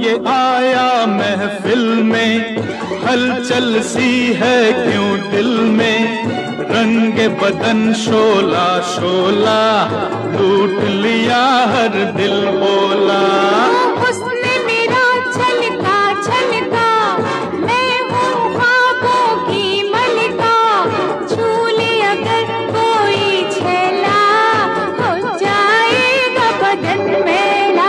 ये आया महफिल में, हलचल सी है क्यों दिल में, रंग बदन शोला शोला, लूट लिया हर दिल बोला। उसने मेरा छलका छलका, मैं हूँ ख्वाबों की मलिका, छू ले अगर कोई छेला, हो जाएगा बदन मेला।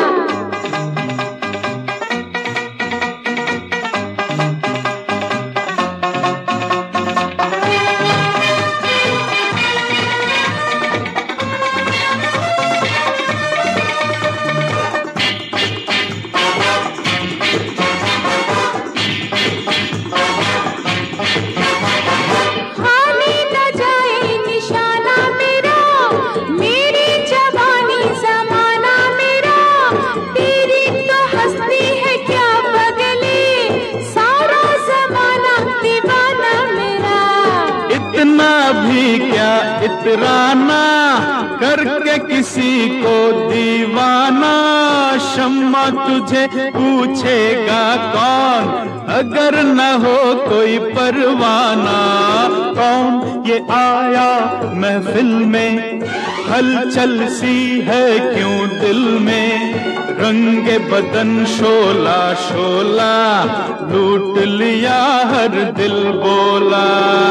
इतना भी क्या इतराना, करके किसी को दीवाना, शम्मा तुझे पूछेगा कौन, अगर न हो कोई परवाना। कौन ये आया महफिल में, हलचल सी है क्यों दिल में, रंग बदन शोला शोला, लूट लिया हर दिल बोला।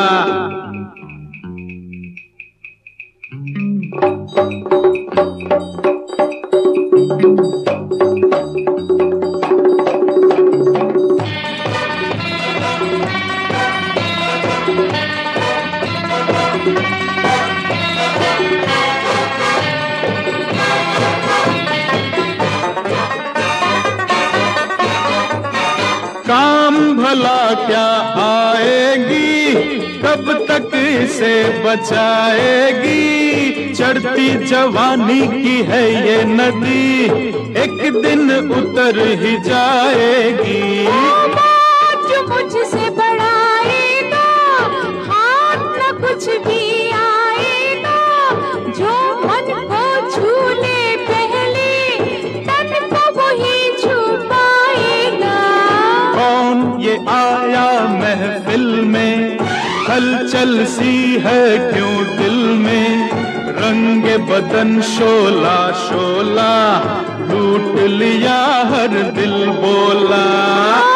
काम भला क्या आएगी, कब तक इसे बचाएगी, चढ़ती जवानी की है ये नदी, एक दिन उतर ही जाएगी। जो मुझसे बढ़ाएगा, हाथ न कुछ भी आएगा, जो मन को छू ले पहले, तन को वही छू पाएगा। कौन ये आया महफिल में, हलचल सी है क्यों दिल में, रंग बदन शोला शोला, लूट लिया हर दिल बोला।